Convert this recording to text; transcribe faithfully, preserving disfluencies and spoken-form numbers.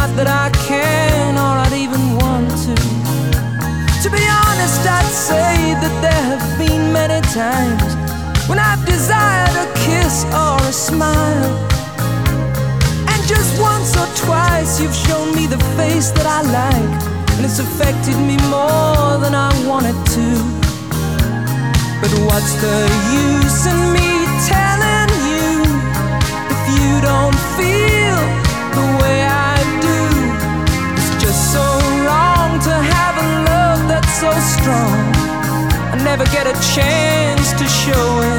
not that I can or I'd even want to. To be honest, I'd say that there have been many times when I've desired a kiss or a smile, and just once or twice you've shown me the face that I like, and it's affected me more than I wanted to. But what's the use in me telling you if you don't feel the way I do? It's just so wrong to have a love that's so strong. I never get a chance to show it.